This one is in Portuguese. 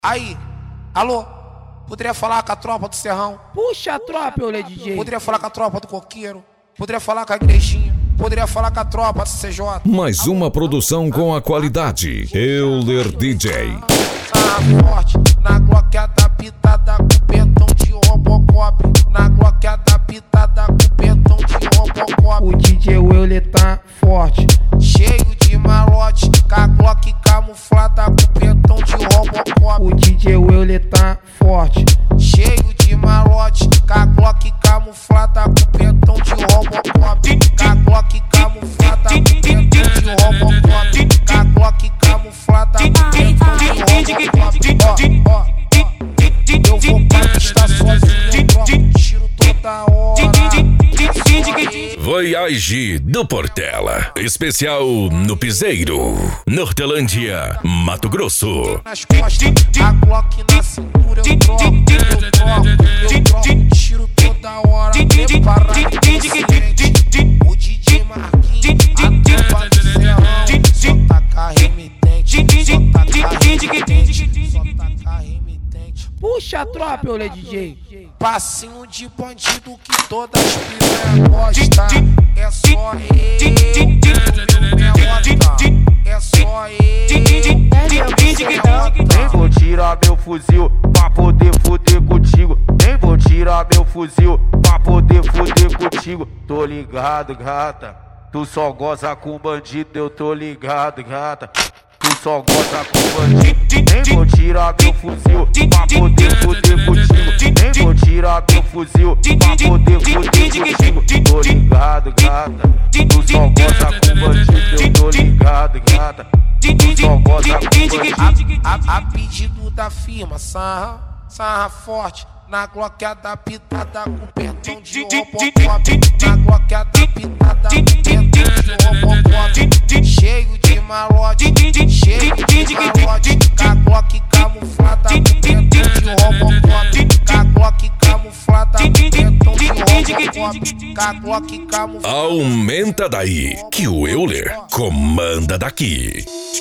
Aí, alô? Poderia falar com a tropa do Serrão? Puxa a tropa, Euler DJ. Poderia falar com a tropa do Coqueiro? Poderia falar com a Igrejinha? Poderia falar com a tropa do CJ? Mais uma produção com a qualidade Euler DJ. Forte, na gloqueada pitada com pentão de Robocop. Na gloqueada pitada com pentão de Robocop. O DJ Euler tá forte, cheio de malote, com a Glock camuflada com pentão de Robocop. o DJ Euler tá forte, cheio de malote, com a Glock camuflada com pentão de Robocop. Com a Glock camuflada com pentão de Robocop. Com a Glock camuflada com pentão de Robocop. Ó, eu vou pra pista sozinho, troco tiro toda hora. Voyage do Portela. Especial no Piseiro, Nortelândia, Mato Grosso. Nas costas, a Glock na cintura, eu troco tiro toda hora. Preparado inocente, o DJ Marquinhos, a tropa do Serrão. Só taca remitente, só taca remitente, só taca remitente. puxa a tropa, Euler DJ. Passinho de bandido que todas as piranhas gostam. É só ele, é só ele. Nem vou tirar meu fuzil pra poder fuder contigo. Nem vou tirar meu fuzil pra poder fuder contigo. Tô ligado, gata. Tu só goza com bandido, eu tô ligado, gata. Tu só goza com bandido. Nem vou tirar meu fuzil pra poder fuder contigo. Nem vou tirar meu fuzil pra poder fuder contigo. Tô ligado, gata. Tu só goza com bandido, eu tô ligado, gata. Tu só goza com bandido. A pedido da firma, sarra forte. Na gloqueada pitada com pentão de Robocop. Na gloqueada pitada com pentão de Robocop. Cheio de malote, cheio de malote. Com a Glock camuflada com pentão de Robocop. Com a Glock camuflada com pentão de Robocop. Com a Glock camuflada. Aumenta daí, que o Euler comanda daqui.